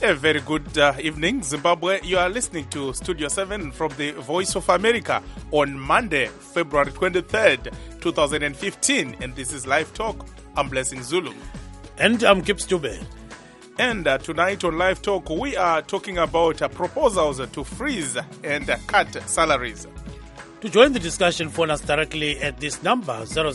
A very good evening, Zimbabwe. You are listening to Studio 7 from the Voice of America on Monday, February 23rd, 2015. And this is Live Talk. I'm Blessing Zulu. And I'm Kip Stube. And tonight on Live Talk, we are talking about proposals to freeze and cut salaries. To join the discussion, phone us directly at this number,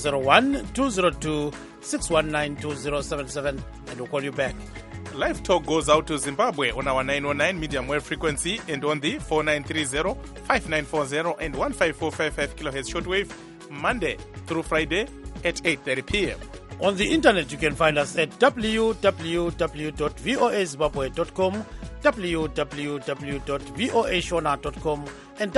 001-202-619-2077, and we'll call you back. Live Talk goes out to Zimbabwe on our 909 medium wave frequency and on the 4930, 5940 and 15455 kilohertz shortwave, Monday through Friday at 8:30 p.m. On the internet, you can find us at www.voazimbabwe.com, www.voashona.com, and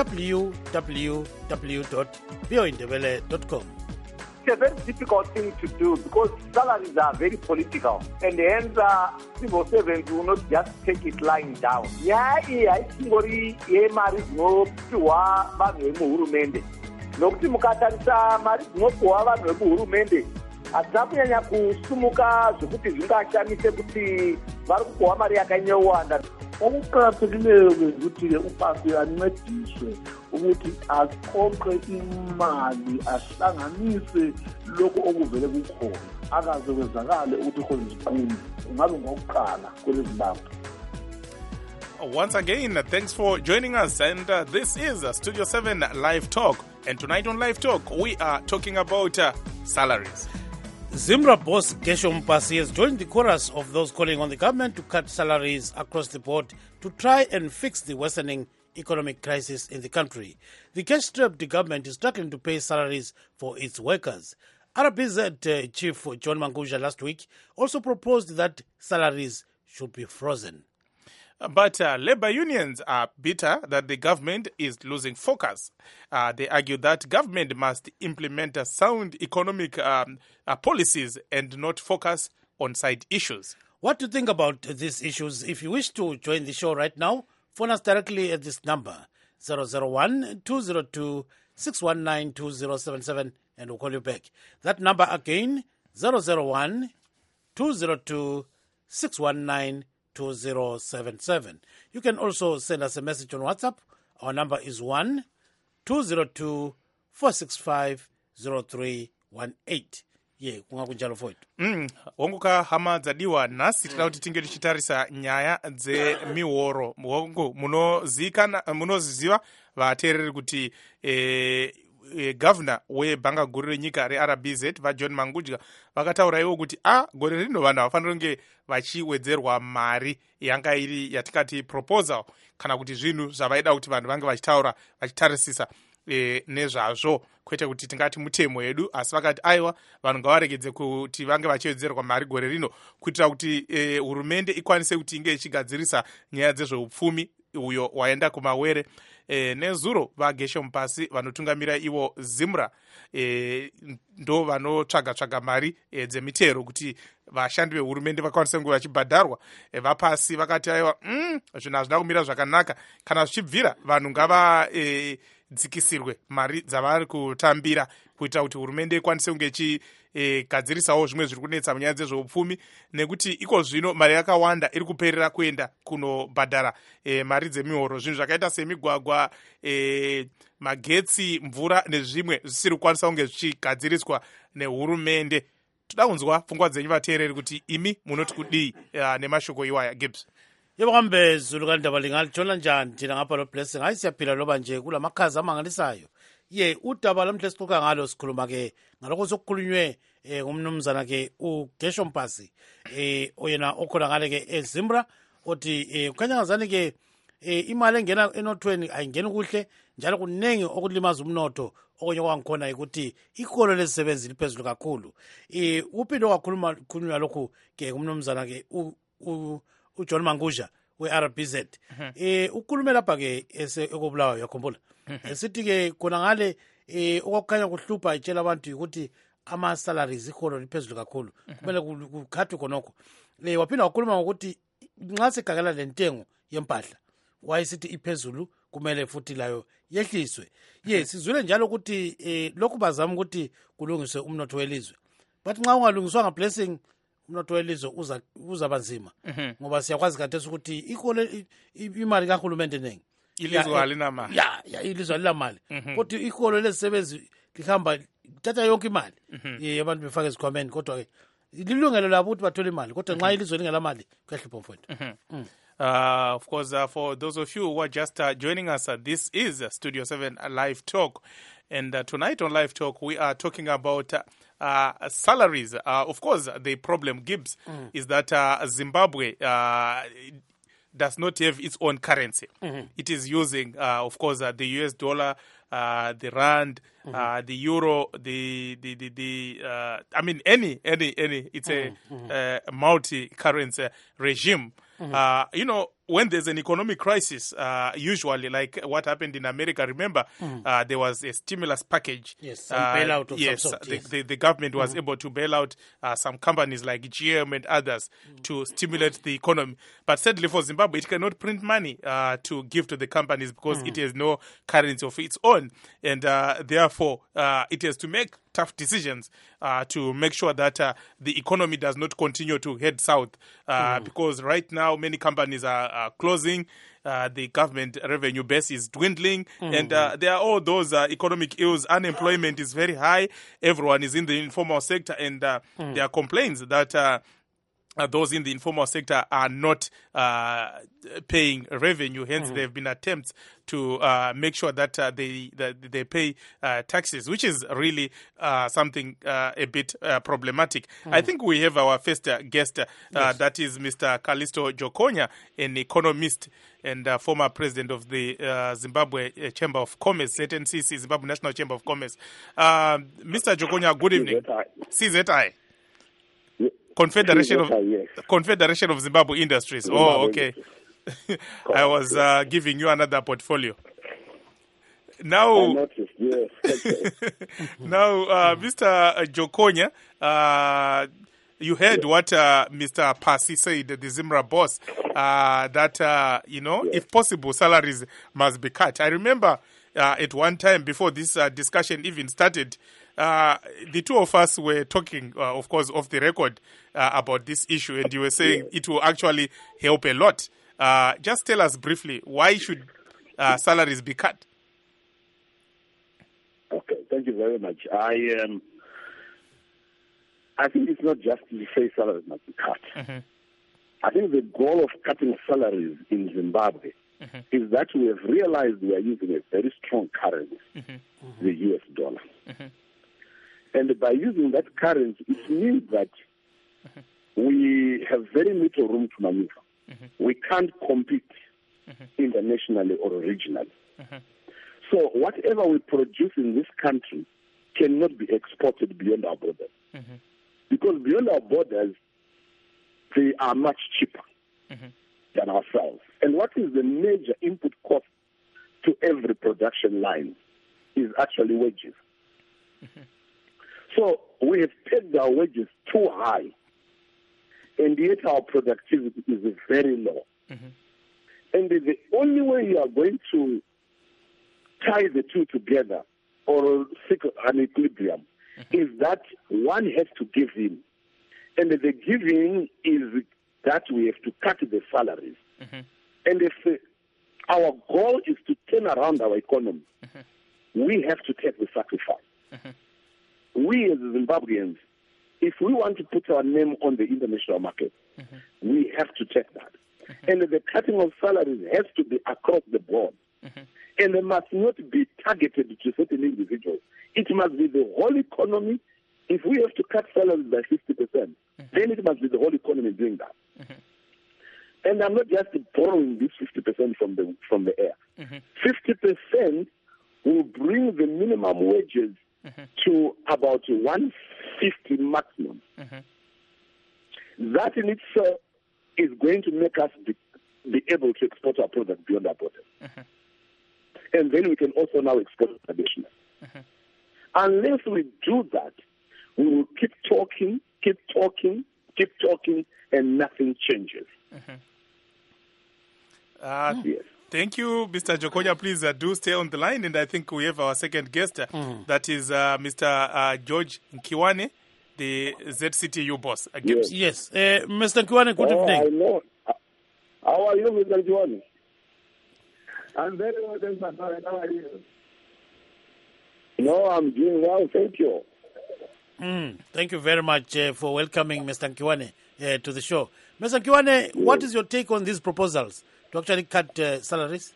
www.voindebele.com. It's a very difficult thing to do because salaries are very political, and hence civil servants will not just take it lying down. Haisingori yemari dzinopiwa vanhu vemuhurumende, nokuti mukatarisa mari dzinopiwa vanhu vemuhurumende hadzina kunyanya kusumuka zvokuti zvingashamise kuti vari kupiwa mari yakanyowanda. Okuqakathekileyo ukuthi upasi ancediswe ukuthi aqoqe imali ahlanganise lokho okuvele kukhona akaze kwezakale ukuthi khona iziqulu kungabe ngokuqala kweleZimbabwe. Once again, thanks for joining us, and this is Studio 7 Live Talk, and tonight on Live Talk we are talking about salaries. Zimra boss Gesho Mpasi has joined the chorus of those calling on the government to cut salaries across the board to try and fix the worsening economic crisis in the country. The cash-strapped government is struggling to pay salaries for its workers. RBZ Chief John Mangudya last week also proposed that salaries should be frozen. But labor unions are bitter that the government is losing focus. They argue that government must implement sound economic policies and not focus on side issues. What do you think about these issues? If you wish to join the show right now, phone us directly at this number, 001-202-619-2077, and we'll call you back. That number again, 001-202-619-2077. You can also send us a message on WhatsApp. Our number is 1-202-465-0318. kungakunjalo foito. Wonguka hama dzadiwa nhasi tinoda kuti tinge tichitarisa nyaya dzemihoro. Munoziva vateereri kuti governor webhanga guru renyika reRBZ vaJohn Mangudya vakataura ivo kuti gore rino vanhu havafaniri kunge vachiwedzerwa mari yanga iri yatikati proposal kana kuti zvinhu zvavaida kuti vanhu vange vachitaura vachitarisisa nezvazvo, kwete kuti tingati mutemo yedu, asi vakati aiwa vanhu ngavaregedze kuti vange vachiwedzerwa mari gore rino kuitira kuti hurumende ikwanise kuti inge ichigadzirisa nyaya dzezveupfumi uyo waenda kumawere. Nezuro vaGesho Mpasi vanotungamira ivo Zimra ndo vanotsvaga mari dzemitero kuti vashandi vehurumende vakwanise kunge vachibhadharwa. Vapasi vakati aiwa zvinhu hazvina kumira zvakanaka, kana zvichibvira vanhu ngava dzikisirwe mari dzavari kutambira kuitira kuti hurumende ikwanise kunge ichigadzirisawo zvimwe zviri kunetsa munyaya dzezveupfumi, nekuti iko zvino mari yakawanda iri kuperera kuenda kunobhadhara mari dzemihoro, zvinhu zvakaita semigwagwa, magetsi, mvura nezvimwe zvisiri kukwanisa kunge zvichigadziriswa nehurumende. Toda kunzwa pfungwa dzenyu vateereri kuti imi munoti kudii nemashoko iwaya. Gibbs. Yebo kambe Zulu kandaba lingalitshola njani thina ngapha lo Blessing? Hayi siyaphila loba nje kulamakhaza amangalisayo. Udaba lamhle sixoxa ngalo sikhuluma ke ngalokho sokukhulunywe ngumnumzana ke uGesho Mpasi oyena okhona ngale ke eZimbra othi kukhanyangazani ke imali engena enothweni ayingeni kuhle njalo kunengi okulimaza umnotho. Okunye kwangikhona ukuthi ikolo lezisebenzi liphezulu kakhulu. Uphinde wakhuluma lokhu ke umnumzana ke uJohn Mangudya weRBZ. Ukhulume lapha ke ekobulawa yakhumbula. Sithi ke khona ngale okukhanya kuhlupha itshela abantu ukuthi ama salaries ikolo liphezulu kakhulu. Kumele kukhathwe khonokho. Waphinda wakhuluma ngokuthi nxa segagala lentengo yempahla wayesithi iphezulu kumele futhi layo yehliswe. Sizwile njalo ukuthi lokhu bazama ukuthi kulungiswe umnotho welizwe. But nxa ungalungiswanga Blessing umnotho welizwe uzaba nzima ngoba siyakwazi kathesi ukuthi imali kahulumende nengi ilizwe alinamali ya ilizwe alilamali kodwa iholo lezisebenzi lihamba lithatha yonke imali abantu befake ezikhwameni kodwa-ke lilungelo labo ukuthi bathole imali kodwa nxa ilizwe lingelamali kuyahlupha mfowethu. Of course, for those of you who are just joining us, this is Studio 7 Live Talk. And tonight on Live Talk, we are talking about salaries. Of course, the problem, Gibbs, is that Zimbabwe does not have its own currency. It is using, of course, the US dollar, the rand, the euro, I mean, any. It's a multi-currency regime. You know, when there's an economic crisis, usually like what happened in America, remember, there was a stimulus package. Yes, some bailout of yes, some sort. Yes, the government was able to bail out some companies like GM and others to stimulate the economy. But sadly for Zimbabwe, it cannot print money to give to the companies because it has no currency of its own. And therefore, it has to make tough decisions to make sure that the economy does not continue to head south. Because right now, many companies are closing. The government revenue base is dwindling, and there are all those economic ills. Unemployment is very high. Everyone is in the informal sector, and there are complaints that those in the informal sector are not paying revenue. Hence, there have been attempts to make sure that they pay taxes, which is really something a bit problematic. I think we have our first guest, that is Mr. Callisto Jokonya, an economist and former president of the Zimbabwe Chamber of Commerce, ZNCC, Zimbabwe National Chamber of Commerce. Mr. Jokonya, good evening. CZI. Confederation of Zimbabwe Industries. Oh, okay. I was giving you another portfolio. Now, now, Mr. Jokonya, you heard what Mr. Pasi said, the Zimra boss, that, if possible, salaries must be cut. I remember at one time before this discussion even started, the two of us were talking, of course, off the record about this issue, and you were saying it will actually help a lot. Just tell us briefly, why should salaries be cut? Okay, thank you very much. I think it's not just to say salaries must be cut. I think the goal of cutting salaries in Zimbabwe is that we have realized we are using a very strong currency, the US dollar. And by using that currency, it means that we have very little room to maneuver. We can't compete internationally or regionally. So whatever we produce in this country cannot be exported beyond our borders. Because beyond our borders, they are much cheaper than ourselves. And what is the major input cost to every production line is actually wages. So we have pegged our wages too high, and yet our productivity is very low. And the only way you are going to tie the two together or seek an equilibrium is that one has to give in. And the giving is that we have to cut the salaries. And if our goal is to turn around our economy, we have to take the sacrifice. We as Zimbabweans, if we want to put our name on the international market, we have to take that. And the cutting of salaries has to be across the board. And it must not be targeted to certain individuals. It must be the whole economy. If we have to cut salaries by 50%, then it must be the whole economy doing that. And I'm not just borrowing this 50% from the air. 50% will bring the minimum wages to about 150 maximum. That in itself is going to make us be able to export our product beyond our borders. And then we can also now export additional. Unless we do that, we will keep talking, and nothing changes. Yes. Thank you, Mr. Jokonya. Please do stay on the line, and I think we have our second guest. That is Mr. George Nkiwane, the ZCTU boss. Yes. Mr. Nkiwane, good evening. I know. How are you, Mr. Nkiwane? I'm very well, thanks, my friend. How are you? No, I'm doing well, thank you. Thank you very much for welcoming Mr. Nkiwane to the show. Mr. Nkiwane, what is your take on these proposals to actually cut salaries?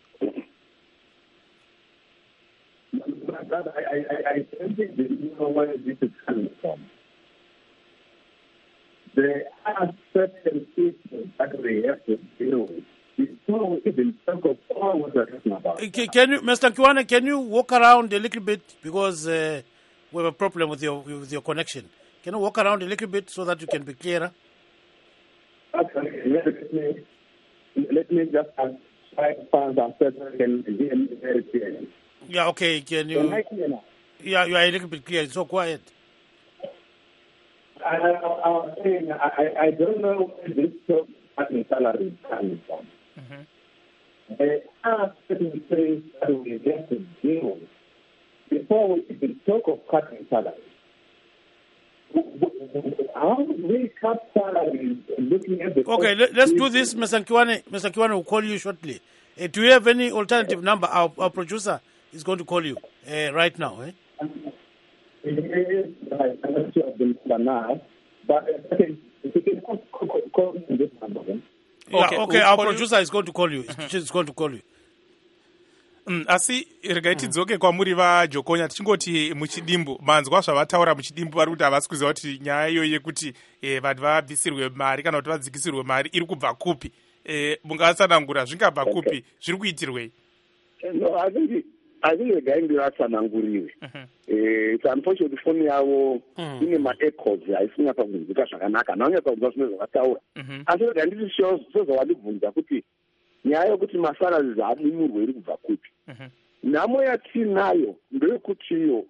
I don't think that you know where this is coming from. There are certain issues that we have to deal with before we even talk of all what we're talking about. Can you, Mr. Nkiwane, can you walk around a little bit because we have a problem with your connection? Can you walk around a little bit so that you can be clearer? Okay, let me just try to find out that I can hear me very clearly. Yeah, okay. Can you? Yeah, you are a little bit clear. It's so quiet. I was saying, I don't know where this cutting salary is coming from. There are certain things that we have to deal with before we even talk of cutting salaries. How do we cut salaries looking at the... Okay, let's do this, Mr. Nkiwane. Mr. Nkiwane will call you shortly. Do you have any alternative number? Our producer is going to call you right now. I'm not sure of the number now, but if you can call me this number then. Okay, our producer is going to call you. She's going to call you. Asi regai tidzoke kwamuri vaJokonya tichingoti muchidimbu manzwa zvavataura muchidimbu vari kuti havasi kuziva kuti nyaya iyoyi yekuti vanhu vabvisirwe mari kana kuti vadzikisirwe mari iri kubva kupi, mungatsanangura zvingabva kupi, zviri kuitirwei? No, I think regai ndivatsananguriwe. It's unfortunate phone yavo ine ma-echoes haisingapa kunzwika zvakanaka naonyatsa kunzwa zvimwe zvavataura asi regai nditi sezvawandibvunza kuti nyaya yokuti masalaries adimurwe iri kubva kupi. Nhamo yatinayo ndeyekutiyo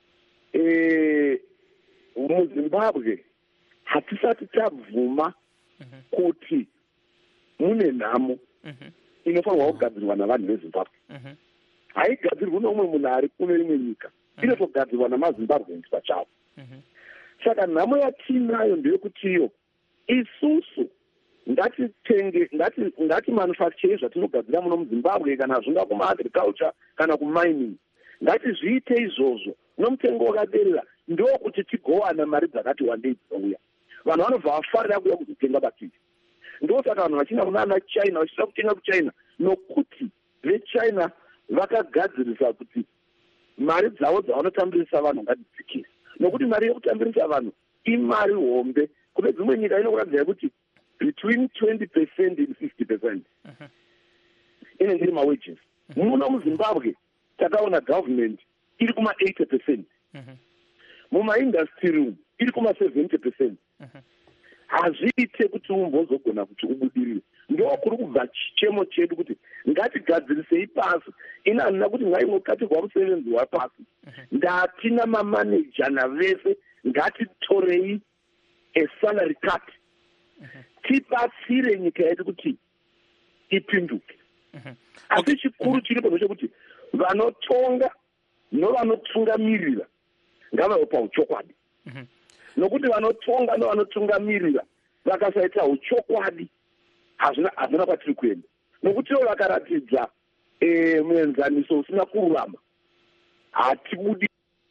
muZimbabwe hatisati tabvuma kuti mune nhamo inofanirwa kugadzirwa navanhu veZimbabwe. Haigadzirwi noumwe munhu ari kune imwe nyika, inotogadzirwa namaZimbabweans pachavo. Saka nhamo yatinayo ndeyekutiyo isusu ngati manufacture zvatinogadzira muno muZimbabwe kana zvinga kuma-agriculture kana kumining, ngatizviite izvozvo nomutengo wakaderera ndokuti tigowana mari dzakati wandei dzinouya. Vanhu vanobva vafarira kuuya kuzotenga batiri. Ndosaka vanhu vachina kunana China vachida kutenga kuChina nokuti veChina vakagadzirisa kuti mari dzavo dzavanotambirisa vanhu ngadzikire, nokuti mari yekutambirisa vanhu imari hombe. Kune dzimwe nyika inokuratidza kuti between 20% and 50% inenge iri mawages. Muno muZimbabwe takaona government iri kuma 80%, mumaindastry umu iri kuma 70%. Hazviite kuti umbozogona kuti ubudirire. Ndokuri kubva chichemo chedu kuti ngatigadzirisei pasi. Inanina kuti ngaingokatirwa musevenzi wapasi. Ndatina mamaneja navese ngatitorei salary cut. Tibatsire nyika yedu kuti ipinduke. Asi chikuru chiripo ndechekuti vanotonga novanotungamirira ngavave pauchokwadi. Nokuti vanotonga novanotungamirira vakasaita uchokwadi hazvina kwatiri kuenda. Nokuti ivo vakaratidza muenzaniso usina kururama hatibudi.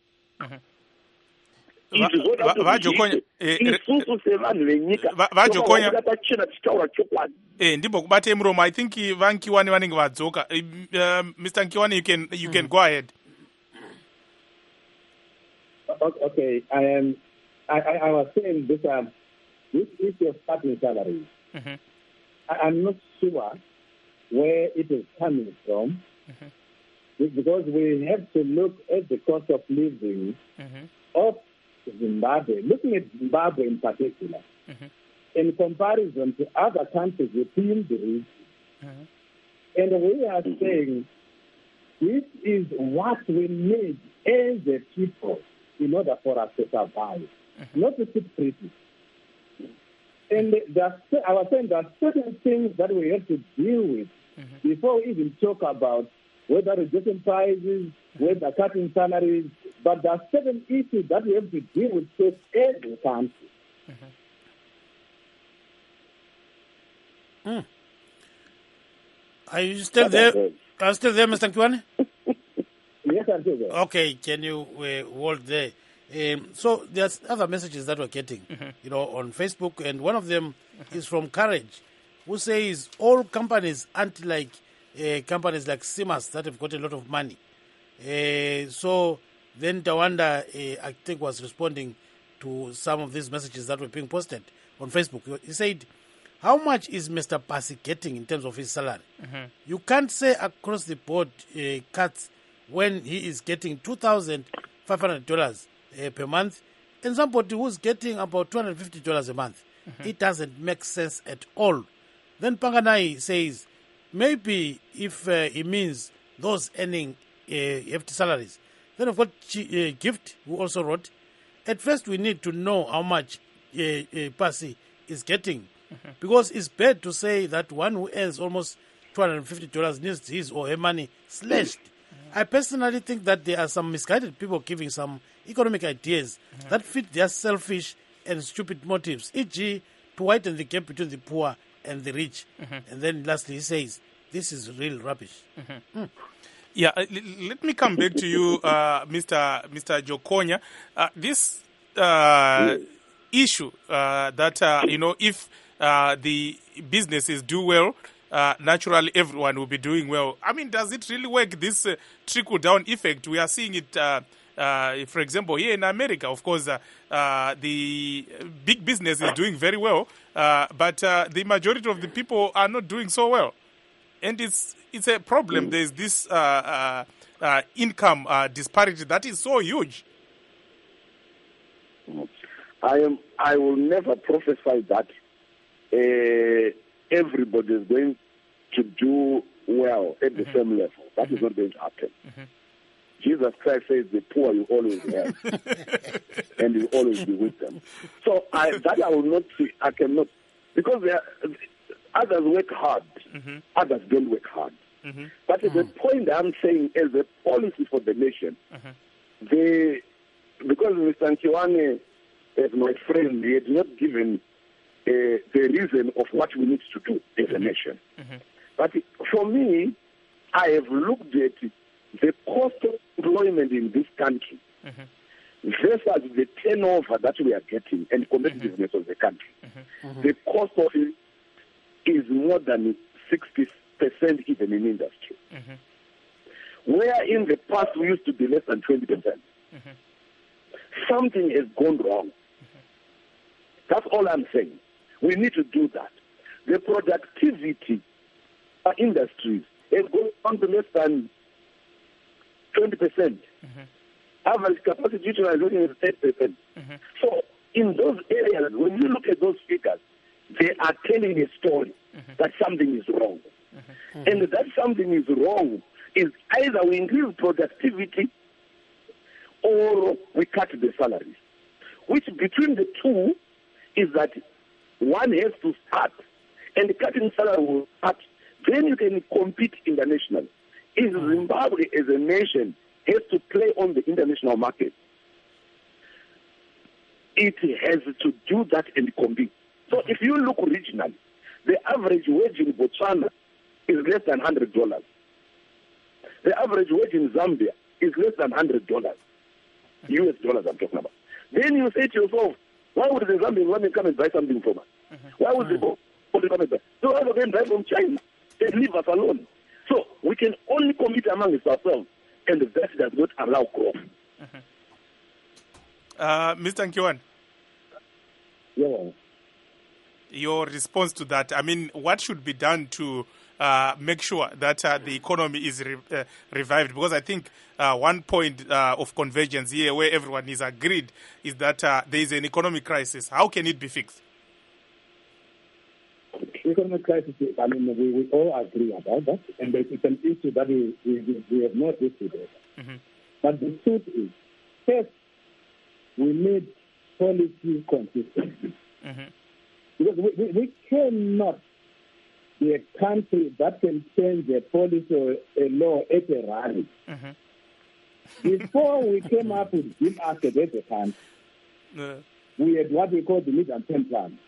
Isusu sevanhu venyika vaJokonya pachena tichitaura chokwadi. Ndimbo kubatei muromo. I think vaNkiwane vanenge vadzoka. Mr. Nkiwane, you can go ahead. Okay, I was saying this issue of cutting salaries. I'm not sure where it is coming from, because we have to look at the cost of living of Zimbabwe, looking at Zimbabwe in particular, in comparison to other countries within the region. And we are saying this is what we need as a people in order for us to survive, not to sit pretty. And I was saying there are certain things that we have to deal with before we even talk about whether reducing prices, with the cutting salaries, but there are certain issues that we have to deal with as a country. Are you still there? Are you still there, Mr. Nkiwane? Yes, I'm still there. Okay, can you hold there? So there's other messages that we're getting, on Facebook, and one of them is from Courage, who says all companies aren't like companies like Siemens that have got a lot of money. So then Tawanda, I think, was responding to some of these messages that were being posted on Facebook. He said, how much is Mr. Pasi getting in terms of his salary? You can't say across the board cuts when he is getting $2,500 per month, and somebody who's getting about $250 a month. It doesn't make sense at all. Then Panganai says, maybe if he means those earning hefty salaries. Then I've got Gift, who also wrote, at first we need to know how much Pasi is getting, because it's bad to say that one who earns almost $250 needs his or her money slashed. I personally think that there are some misguided people giving some economic ideas that fit their selfish and stupid motives, e.g. to widen the gap between the poor and the rich. And then lastly he says, this is real rubbish. Yeah, let me come back to you, Mr. Jokonya. This issue that, if the businesses do well, naturally everyone will be doing well. I mean, does it really work, this trickle-down effect? We are seeing it, for example, here in America. Of course, the big business is doing very well, but the majority of the people are not doing so well. And it's a problem. There's this income disparity that is so huge. I will never prophesy that everybody is going to do well at the same level. That is not going to happen. Jesus Christ says the poor you always have, and you always be with them. So I will not see. I cannot, because others work hard, others don't work hard. But at the point I'm saying, as a policy for the nation, because Mr. Nkiwane, as my friend, he had not given the reason of what we need to do as a nation. But for me, I have looked at the cost of employment in this country versus the turnover that we are getting and competitiveness of the country. The cost of it is more than 60% even in industry. Where in the past we used to be less than 20%. Something has gone wrong. That's all I'm saying. We need to do that. The productivity of industries has gone down to less than 20%. Average capacity utilization is 8%. So in those areas, when you look at those figures, they are telling a story that something is wrong. And that something is wrong is either we increase productivity or we cut the salaries. Which between the two is that one has to start, and the cutting salary will start. Then you can compete internationally. If Zimbabwe as a nation has to play on the international market, it has to do that and compete. So if you look regionally, the average wage in Botswana is less than $100. The average wage in Zambia is less than $100. US dollars I'm talking about. Then you say to yourself, why would the Zambian women come and buy something from us? Why would they go come and buy? So rather than buy from China, they leave us alone. So we can only compete amongst ourselves, and that does not allow growth. Mr. Nkiwane? Yeah. Your response to that, I mean, what should be done to make sure that the economy is revived? Because I think one point of convergence here where everyone is agreed is that there is an economic crisis. How can it be fixed? Economic crisis, I mean, we all agree about that, and it's an issue that we have not issued over. But the truth is, first, we need policy consistency. Because we cannot be a country that can change a policy or a law at a rally. Before we came up with Jim Asked at the time, we had what we call the mid-term plan.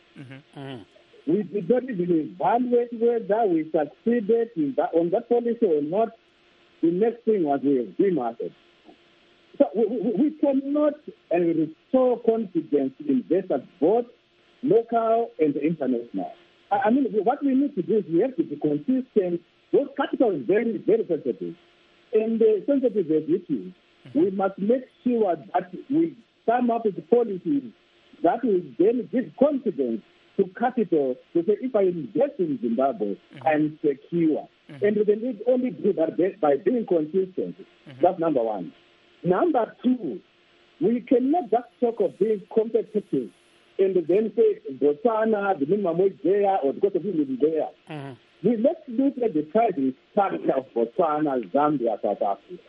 We did not even evaluate whether we succeeded on that policy or not. The next thing was we have demarcated. So we cannot restore confidence in investors, both local and international. I mean, what we need to do is we have to be consistent. Those capital is very, very sensitive. And sensitive as it is, we must make sure that we come up with policies that will then give confidence to capital to say, if I invest in Zimbabwe, I'm secure. And we can only do that by being consistent. That's number one. Number two, we cannot just talk of being competitive and then say Botswana, the minimum wage there, or the cost of living there. Let's look at the pricing structure of Botswana, Zambia, South Africa.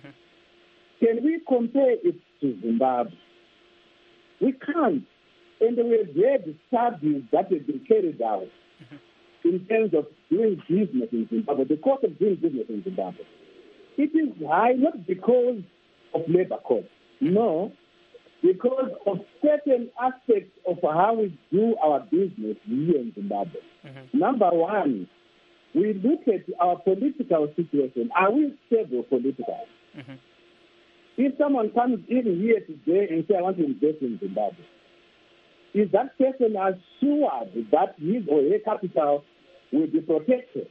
Can we compare it to Zimbabwe? We can't. And we have had studies that have been carried out in terms of doing business in Zimbabwe, the cost of doing business in Zimbabwe. It is high not because of labor cost, no, because of certain aspects of how we do our business here in Zimbabwe. Number one, we look at our political situation. Are we stable politically? If someone comes in here today and says, I want to invest in Zimbabwe, is that person assured that his or her capital will be protected?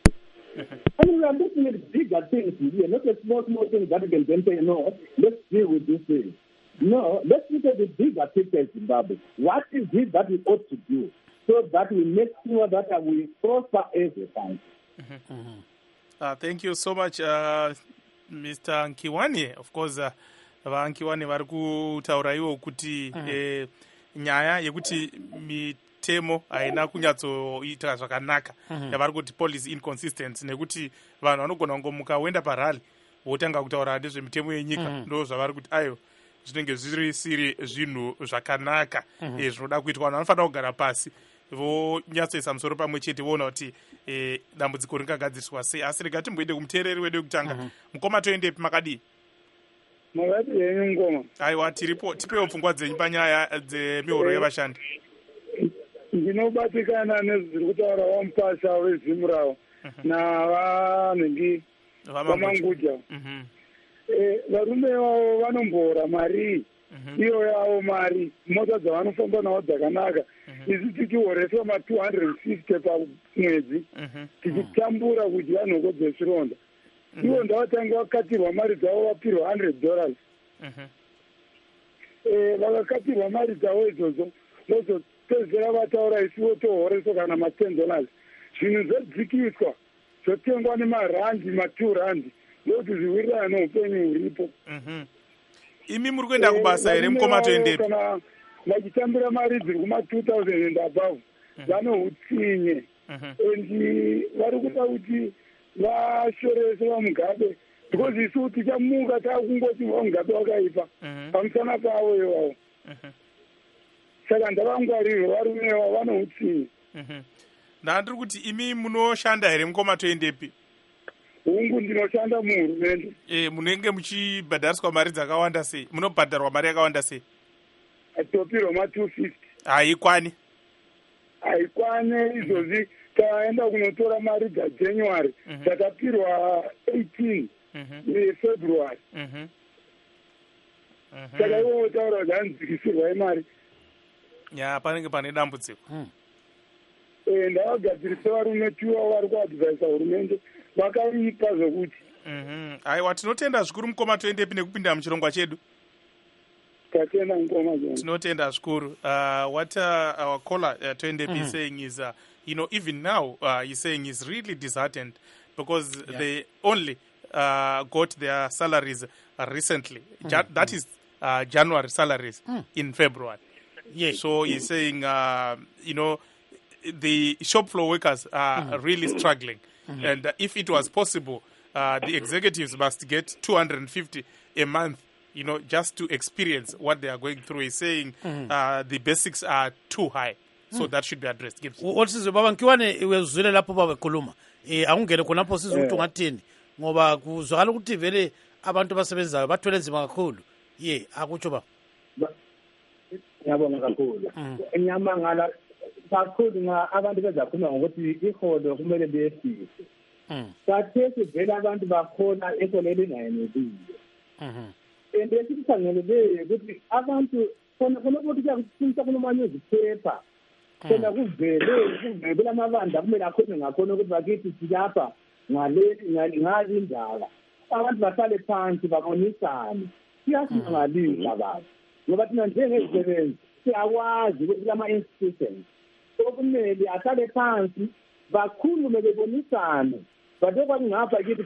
I mean, we are looking at bigger things here, not at small things that we can then say, no, let's deal with this thing. No, let's look at the bigger picture in Zimbabwe. What is it that we ought to do so that we make sure that we prosper as a country? Thank you so much, Mr. Nkiwane. Of course, vaNkiwane vari kutaura iwo kuti nyaya yekuti mitemo haina kunyatsoita zvakanaka yavari kuti policy inconsistent, nekuti vanhu vanogona kungomuka woenda parali votanga kutaura nezvemitemo yenyika, ndo zvavari kuti ayo zvinenge zvirisiri zvinhu zvakanaka zvinoda kuitwa. Vanhu vanofanira kugara pasi vonyatsoisa musoro pamwe chete voona kuti dambudziko ringagadziriswa sei. Asi rega timboende kumuteereri wedu wekutanga. Mukoma, toendepi? Makadii? Makati yenyu Mukoma? Aiwa, tiripo. Tipewo pfungwa dzenyu panyaya dzemihoro yevashandi. Ndinobatikana nezviri kutaura wamupasha weZimurao navanhengi vamanguja. Varume vavo vanombora mari iyo yavo, mari mota dzavanofamba nawo dzakanaka. Isi tichihoreswa ma250 pamwedzi tichitambura kuti vanhoko dzezvironda. Ivo ndavatange vakatirwa mari dzavo vapirwa $100. Vakakatirwa mari dzavo idzodzo vozopedzera vataura isiwo tohoreswa kana ma$10. Zvinhu zvedzikiswa zvotengwa nemarandi, ma2 ndokuti zviwirirana noupenyu huripo. Imi muri kuenda kubasa here Mukoma, toendepi? Kana vachitambira mari dziri kuma$2,000 and above vanohutsinye, and vari kuda kuti vashorese vaMugabe, because isu tichamuka takungoti vaMugabe wakaipa pamusana pavo ivavo. Saka ndavangwarirwa varume ivavo vanohutsinye. Ndandiri kuti imi munoshanda here Mukoma, toendepi? Hungu ndinoshanda muhurumende. Munenge muchibhadhariswa mari dzakawanda sei? Munobhadharwa mari yakawanda sei? Topirwa ma250. Haikwani? Haikwani. Izvozvi taenda kunotora mari dzaJanuary dzatapirwa 18 February. Saka iwo taura dzanzikisirwa imari. Ya, panenge pane dambudziko. Ndavagadzirisa varume tiwa vari kuadvaisa hurumende vakaipa zvokuti. Aiwa, tinotenda zvikuru Mukoma, toendepi nekupinda muchirongwa chedu? Tatenda Mukoma. Tinotenda zvikuru. What our caller toendepi is saying is, even now he's saying he's really disheartened because they only got their salaries recently. That is January salaries in February. Yes. So he's saying, the shop floor workers are really struggling. And if it was possible, the executives must get 250 a month, just to experience what they are going through. He's saying the basics are too high. So that should be addressed. Olisizwe baba Nkiwane wezwile lapho babekhuluma. Akungene khonapho sizwe ukuthi ungathini ngoba kuzwakala ukuthi vele abantu abasebenzayo bathwele nzima kakhulu ye akutsho ba ngiyabonga kakhulu ngiyamangala kakhulu abantu bezakhuluma ngokuthi iholo kumele liyefise kathesi vele abantu bakhona eholeni engayeneliyo and esikhangele ukuthi abantu khona ukuthi kuyakusinisa kunomanyuziphepha khona kuvele amabandla kumele akhona ngakhona ukuthi bakithi silapha ngali indaba abantu bahlale phansi babonisane siyasingalisa abantu ngoba thina njengezisebenzi siyakwazi ukuthi ama-institutions okumele ahlale phansi bakhulume bebonisane badokwazi ngapha kithi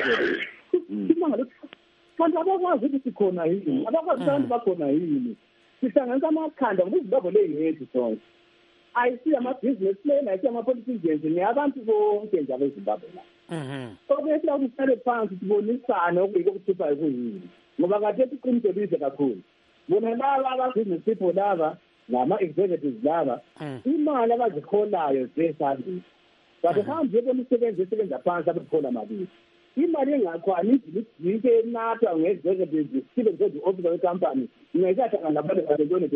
kanti abakwazi ukuthi sikhona yini abakwazi abantu bakhona yini sihlanganisa amakhanda ngokuzibabo ley'ngethu sonke ayisiy ama-business plan ayisiy ama-politicians neyabantu bonke nje abezimbabwe la okuyesila ukuthi sihlale phansi sibonisane okuyiko okuthiphayo kuyini ngoba kade siqiniselise kakhulu bona laba aba-business people laba nama-executives laba imali abaziholayo zesandisi but hambe yebona isebenzi esebenza phansi abekhola mabili imali engakhwani ijike enathwa nge-executives sibe nje-officer wecompany ngingayikahlangana nabantu balentoni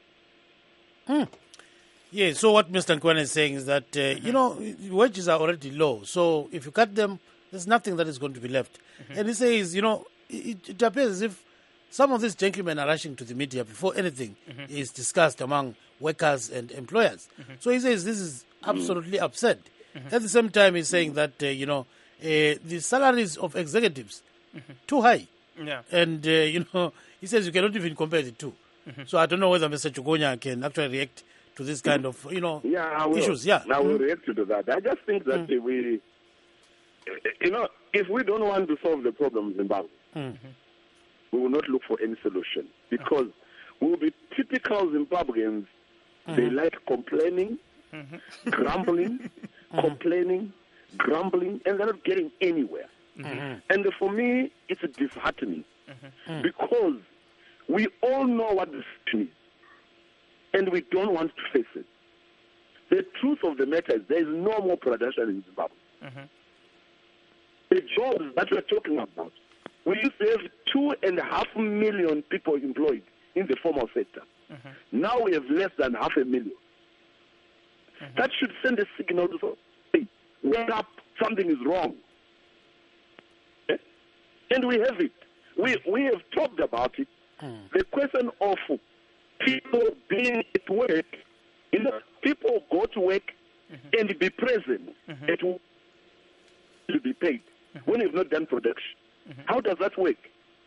Yeah, so what Mr. Nkwana is saying is that, wages are already low. So if you cut them, there's nothing that is going to be left. And he says, it appears as if some of these gentlemen are rushing to the media before anything is discussed among workers and employers. So he says this is absolutely absurd. At the same time, he's saying that, the salaries of executives, too high. Yeah. And, he says you cannot even compare the two. So I don't know whether Mr. Chukonya can actually react to this kind of, issues. Yeah. I will react to that. I just think that we, if we don't want to solve the problem in Zimbabwe, we will not look for any solution because we will be typical Zimbabweans. They like complaining, grumbling, complaining, grumbling, and they're not getting anywhere. And for me, it's disheartening because we all know what the situation is. And we don't want to face it. The truth of the matter is there is no more production in Zimbabwe. The jobs that we're talking about, we used to have 2.5 million people employed in the formal sector. Now we have less than 500,000. That should send a signal to say, wake up, something is wrong. And we have it. We have talked about it. The question of people being at work, people go to work and be present at work to be paid when you've not done production. How does that work?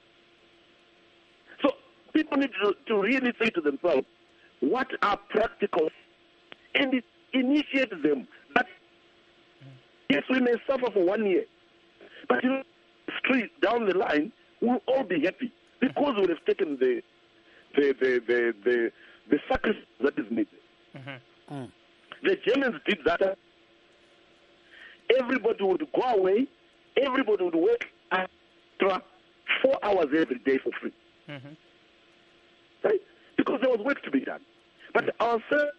So people need to really say to themselves, what are practical, and initiate them. But yes, we may suffer for 1 year, but straight down the line, we'll all be happy because we have taken the sacrifice that is needed. The Germans did that. Everybody would go away. Everybody would work extra 4 hours every day for free. Right? Because there was work to be done. But ourselves,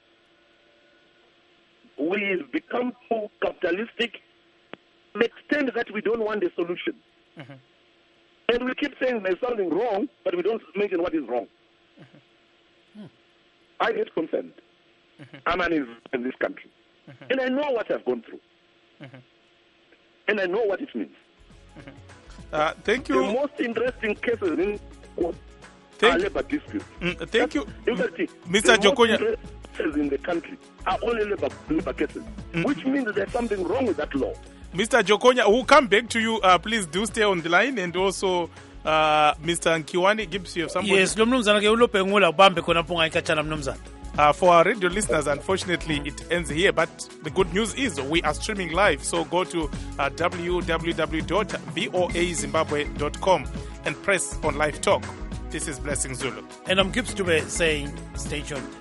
we've become too capitalistic to the extent that we don't want a solution. And we keep saying there's something wrong, but we don't mention what is wrong. I get concerned. I'm in this country. And I know what I've gone through. And I know what it means. Thank you. The most interesting cases in court are labor disputes. Thank you. Mr. Jokonya. The most cases in the country are only labor cases, which means that there's something wrong with that law. Mr. Jokonya, we'll come back to you. Please do stay on the line. And also, Mr. Nkiwani gives you somebody. Yes, for our radio listeners, unfortunately, it ends here. But the good news is we are streaming live. So go to www.voazimbabwe.com and press on Live Talk. This is Blessing Zulu. And I'm Gibbs Dube saying, stay tuned.